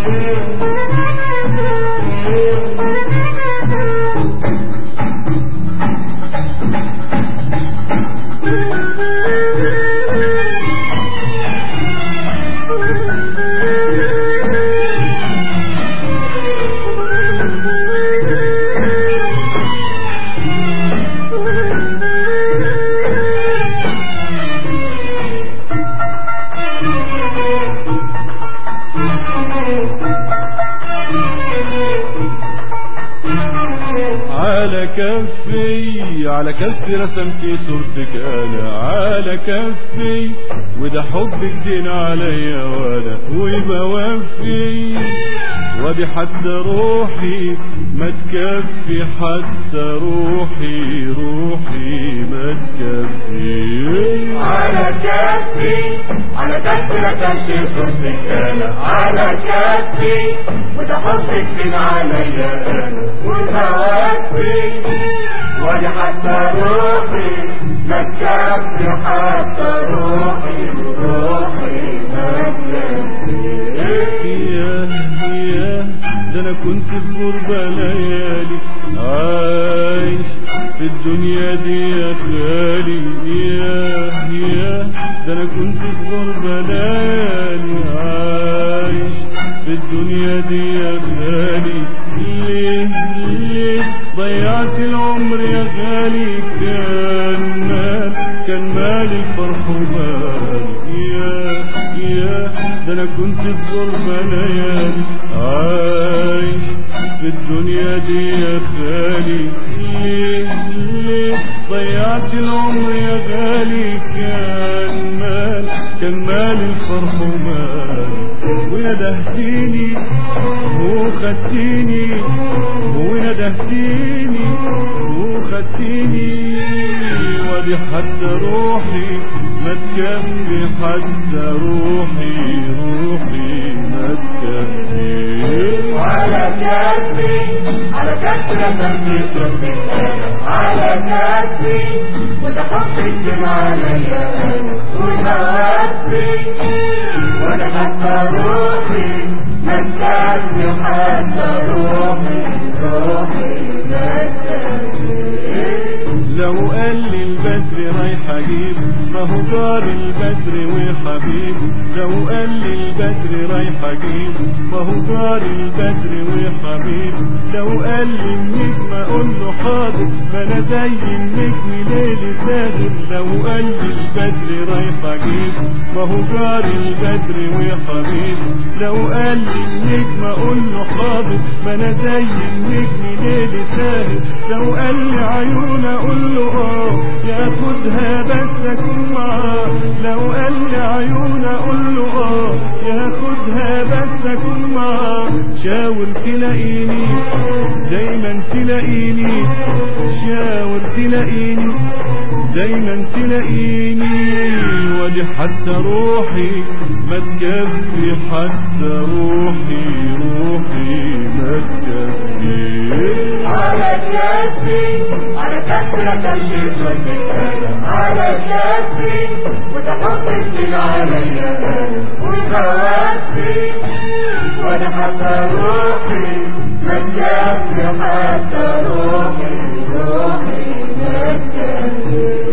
على كفي رسمتي صورتك انا على كفي، وده حبك دين عليا وانا وبوفي، ودي حتى روحي ما تكفي، حتى روحي ما تكفي. على كفي رسمتي صورتك انا على كفي، وده حبك دين عليا انا وبوفي، ودي حتى روحي ما تكفي، حتى روحي ما تكفي. ياه ده انا كنت في غربة ليالي عايش في الدنيا دي يا خالي، ياه ده انا كنت في غربة ليالي عايش في الدنيا دي يا خالي. ليه ضيعت العمر يا غالي؟ كان مالي الفرح ومالي، ياه ده انا كنت في غربة ليالي عايش في الدنيا دي يا خالي. ليه ضيعت العمر يا غالي؟ كان مالي الفرح ومالي، وندهتيني وخدتيني وندهتيني وخدتيني، ودي حتى روحي ما تكفي، حتى روحي ما تكفي. على كفي رسمتي صورتك انا على كفي، وده حبك دين عليا انا وبوفي، وانا حتى روحي ما تكفي، حتى روحي ما تكفي. لو قال لي البدر رايح اجيبه، ما هو جار البدر وحبيبه. لو قال لي البدر رايح اجيبه، ما هو جار البدر وحبيبه. لو قال لي النجم اقول له حاضر، ما انا زي النجم ليلي ساهر. لو قال لي البدر رايح اجيبه، ما هو جار البدر وحبيبه. لو قال لي النجم اقول له حاضر، ما انا زي النجم ليلي ساهر. لو قال لي عيون اقول له ياخدها بس اكون معاه. لو قال لي عيون اقول له ياخدها بس اكون معاه. شاور تلاقيني دايما تلاقيني، شاور تلاقيني دايما تلاقيني، ودي حتى روحي ما تكفي، حتى روحي ما تكفي. على كفي رسمتي صورتك انا على كفي، وده حبك دين عليا وبوفي، وانا حتى روحي ما تكفي، حتى روحي ما تكفي.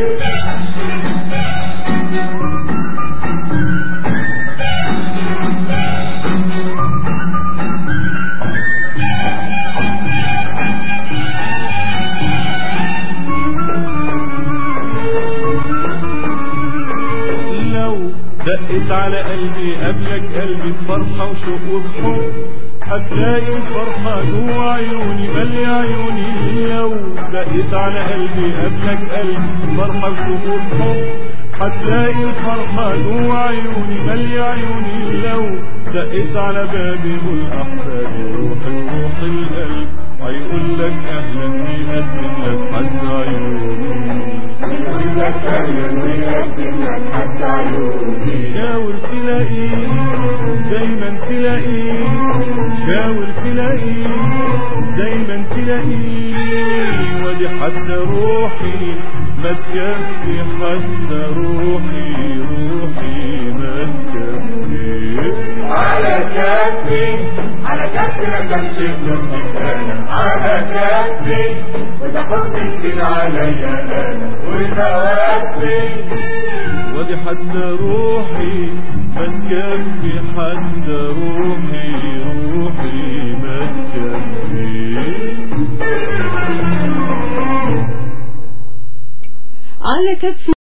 دقت على قلبي قبلك قلبي بفرحة وشوق وبحب، هتلاقي الفرحة جوا عيوني مالية عيوني. لو دقت على قلبي قبلك قلبي بفرحة وشوق وبحب، هتلاقي الفرحة جوا عيوني مالية عيوني. لو دقت على بابي والأحباب روح القلب، هيقول لك أهلا ويقدم لك حتى عيوني، يقول لك أهلا ويقدم لك حتى عيوني. شاور تلاقيه دايما تلاقيه، شاور تلاقيه دايما تلاقيه، ودي حتى روحي ما تكفي، حتى روحي ما تكفي. على كفي على كفي ما كانش يكون كلام على كفي وده حبك كده عليا انا وده وقفي ودي حتى روحي ما تكفي حتى روحي ما تكفي على كفي